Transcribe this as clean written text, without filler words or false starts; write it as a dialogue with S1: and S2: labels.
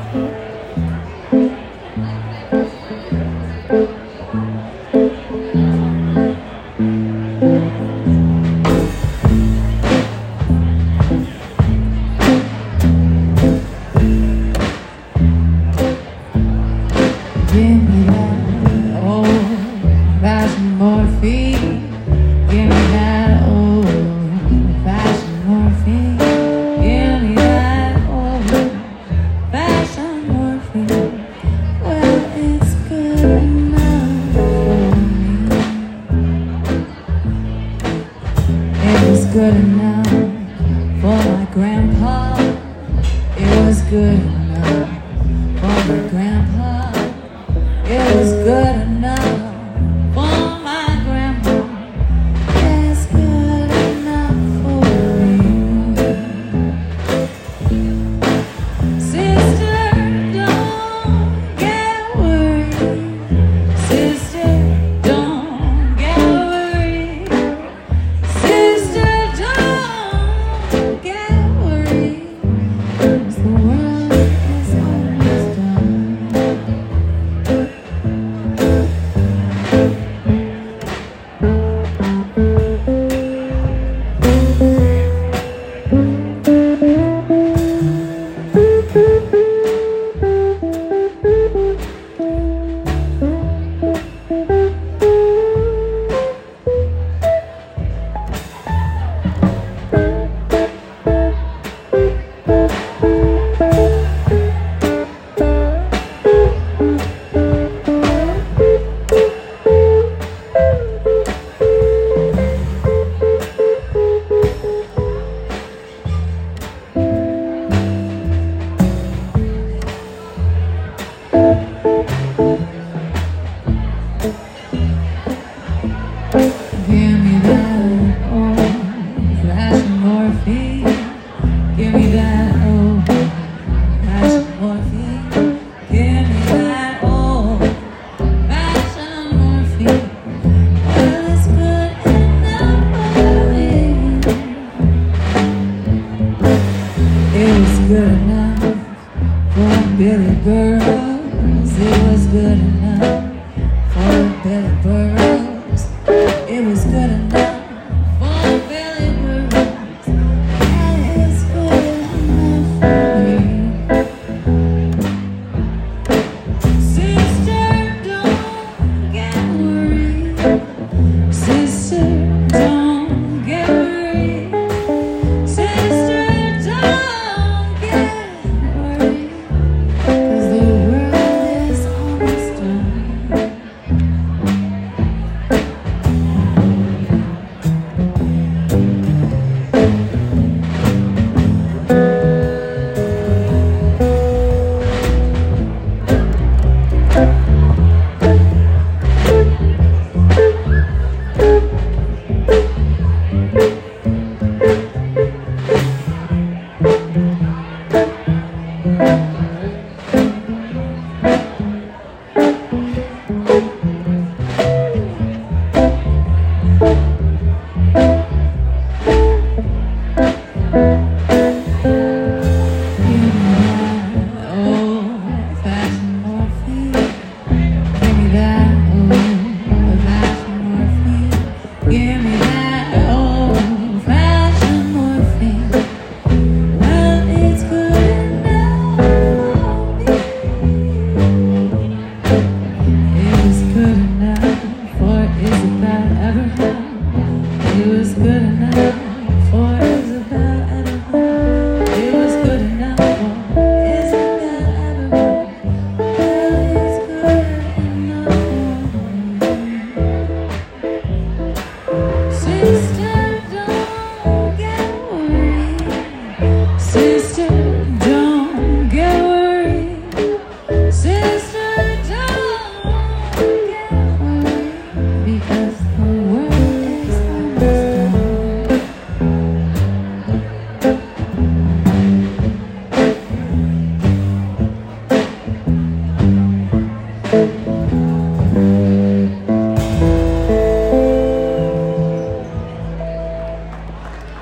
S1: Good enough for my grandpa. It was good enough for my grandpa. It was good enough for my grandpa. It's good enough for me. Sister, don't get worried. Sister, don't get worried. Sister, give me that old fashioned morphine. Give me that old fashioned morphine. Give me that old fashioned morphine. Well, it's good enough for me. It was good enough for Billy Burroughs. It was good enough for Billy Burroughs. It was good enough for Billy Burroughs. And it's good enough for me. Sister, don't get worried. Sister, don't get worried. Sister, don't get worried. 'Cause the world is almost done. Thank you.